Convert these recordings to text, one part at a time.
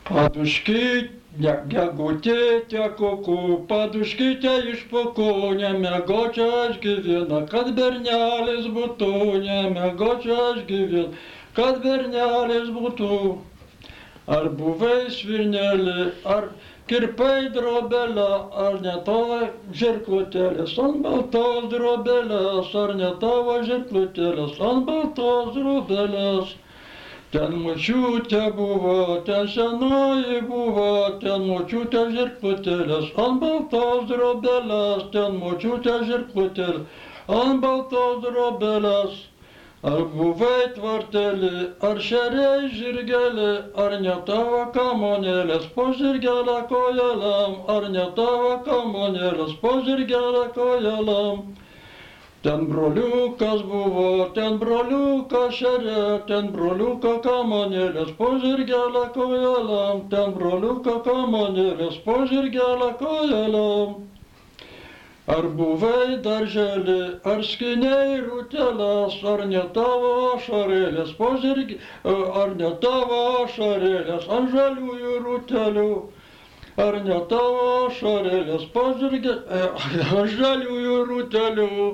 Paduškytė, gegutė kuku, paduškytė iš pūkų, nemiegočiau aš gyvena, kad bernelis būtų, nemiegočiau aš gyvena, kad bernelis būtų. Ar buvai svirnelį, ar kirpai drobelę, ar ne tavo žirklutėlės ant baltos drobelės, ar ne tavo žirklutėlės ant baltos drobelės. Ten močiutė buvo, ten senoji buvo, ten močiutė žirklutėlės ant baltos drobelės, ten močiutė žirklutėlės ant baltos drobelės. Ar buvai tvartelį, ar šeriai žirgelį, ar ne tavo kamonėlės po žirgelę kojelėm, ar ne tavo kamonėlės po žirgelę kojelėm. Ten broliukas buvo, ten broliukas šerė, ten broliuko kamonėlės po žirgelę kojelėm, ten broliuko kamonėlės po žirgelę kojelėm. Ar buvai darželį, ar skynei rūteles, ar ne tavo ašarėlės po žirgelę, ar ne tavo ašarėlės ant žaliųjų rūtelių, ar ne tavo ašarėlės po žirgelę, ant žaliųjų rūtelių.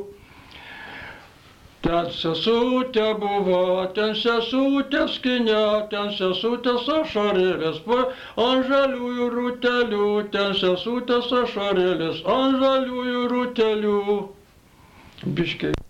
Ten sesutė buvo, ten sesutė skynė, ten sesutės ašarėlės ant žaliųjų rūtelių, ten sesutės ašarėlės ant žaliųjų rūtelių. Biškiai.